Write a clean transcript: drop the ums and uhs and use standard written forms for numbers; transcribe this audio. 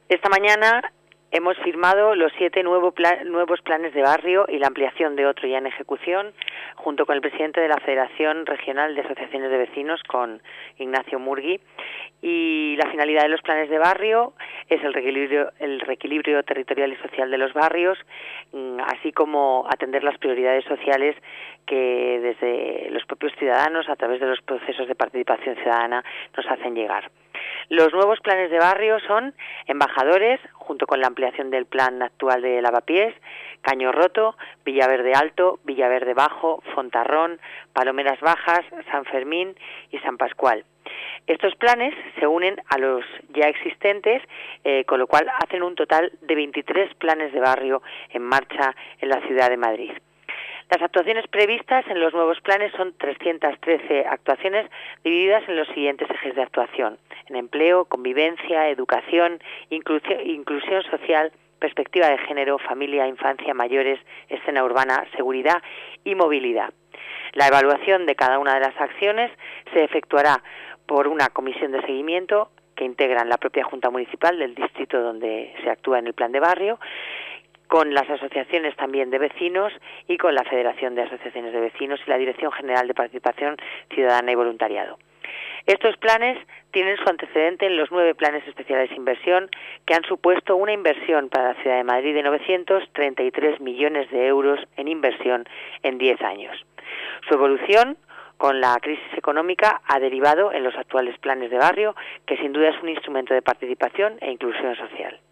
Esta mañana hemos firmado los 7 nuevos planes de barrio y la ampliación de otro ya en ejecución, junto con el presidente de la Federación Regional de Asociaciones de Vecinos, con Ignacio Murgui. Y la finalidad de los planes de barrio es el reequilibrio territorial y social de los barrios, así como atender las prioridades sociales que desde los propios ciudadanos, a través de los procesos de participación ciudadana, nos hacen llegar. Los nuevos planes de barrio son Embajadores, junto con la ampliación del plan actual de Lavapiés, Caño Roto, Villaverde Alto, Villaverde Bajo, Fontarrón, Palomeras Bajas, San Fermín y San Pascual. Estos planes se unen a los ya existentes, con lo cual hacen un total de 23 planes de barrio en marcha en la ciudad de Madrid. Las actuaciones previstas en los nuevos planes son 313 actuaciones divididas en los siguientes ejes de actuación: en empleo, convivencia, educación, inclusión social, perspectiva de género, familia, infancia, mayores, escena urbana, seguridad y movilidad. La evaluación de cada una de las acciones se efectuará por una comisión de seguimiento que integran la propia Junta Municipal del distrito donde se actúa en el plan de barrio, con las asociaciones también de vecinos y con la Federación de Asociaciones de Vecinos y la Dirección General de Participación Ciudadana y Voluntariado. Estos planes tienen su antecedente en los 9 planes especiales de inversión, que han supuesto una inversión para la Ciudad de Madrid de 933 millones de euros en inversión en 10 años. Su evolución con la crisis económica ha derivado en los actuales planes de barrio, que sin duda es un instrumento de participación e inclusión social.